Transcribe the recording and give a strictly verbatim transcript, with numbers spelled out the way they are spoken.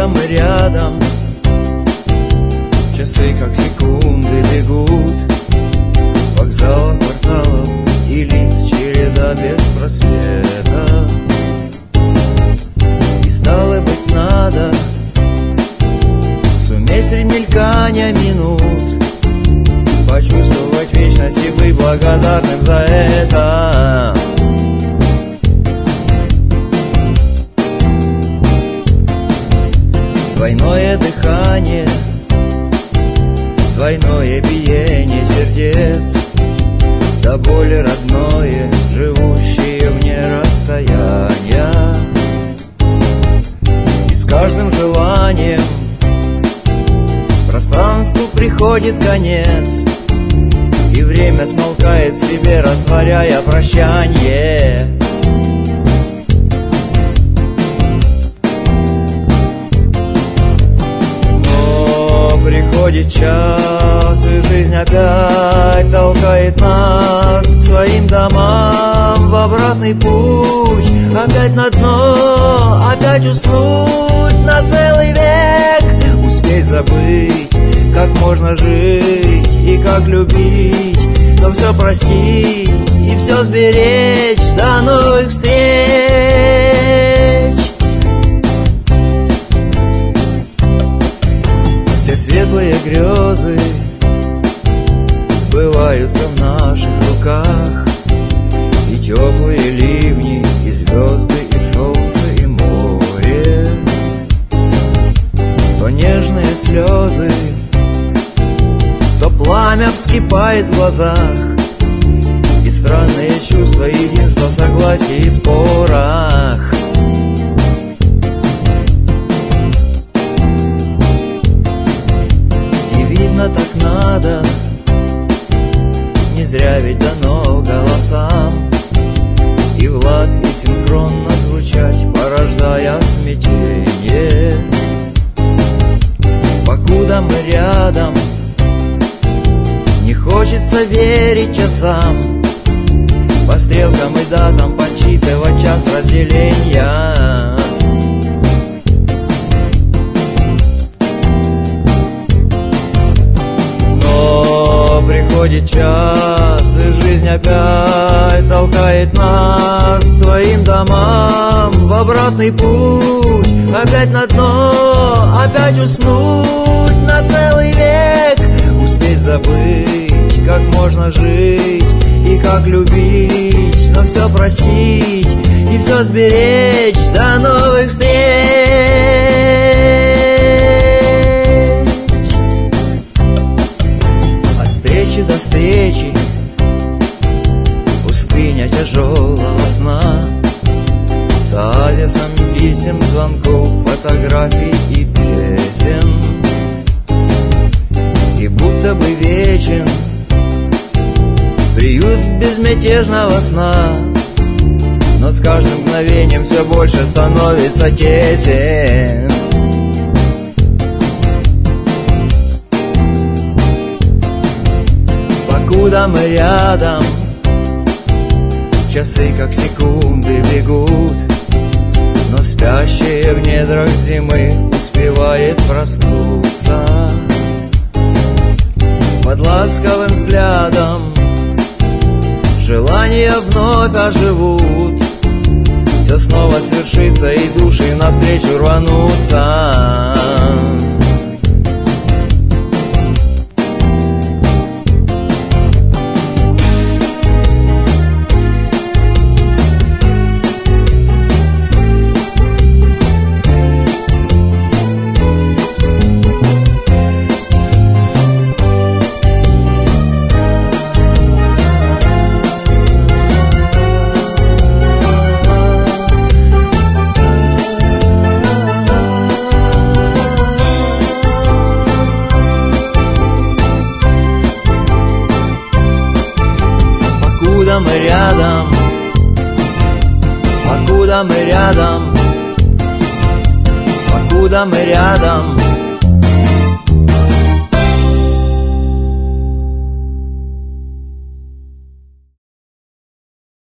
Покуда мы рядом, часы как секунды бегут. Вокзалов, кварталов и лиц череда без просвета. И стало быть надо суметь средь мелькания минут почувствовать вечность и быть благодарным за это. Двойное дыхание, двойное биение сердец, до боли родное, живущее вне расстояния. И с каждым желанием пространству приходит конец, и время смолкает в себе, растворяя прощанье. Приходит час, и жизнь опять толкает нас к своим домам в обратный путь. Опять на дно, опять уснуть на целый век. Успеть забыть, как можно жить и как любить, но все простить и все сберечь. До новых встреч! Все светлые грезы сбываются в наших руках, и теплые ливни, и звезды, и солнце, и море. То нежные слезы, то пламя вскипает в глазах, и странные чувства, единства, согласия и спорах. Так надо, не зря ведь дано голосам и влад, и синхронно звучать, порождая смятение. Покуда мы рядом, не хочется верить часам, по стрелкам и датам подсчитывать час разделения. Приходит час, и жизнь опять толкает нас к своим домам в обратный путь. Опять на дно, опять уснуть на целый век. Успеть забыть, как можно жить и как любить, но все простить и все сберечь. До новых встреч! До встречи, пустыня тяжелого сна, с оазисом писем, звонков, фотографий и песен. И будто бы вечен приют безмятежного сна, но с каждым мгновением все больше становится тесен. Покуда мы рядом, часы как секунды бегут, но спящая в недрах зимы успевает проснуться. Под ласковым взглядом желания вновь оживут, все снова свершится, и души навстречу рванутся. Покуда мы рядом, покуда мы рядом, покуда мы рядом.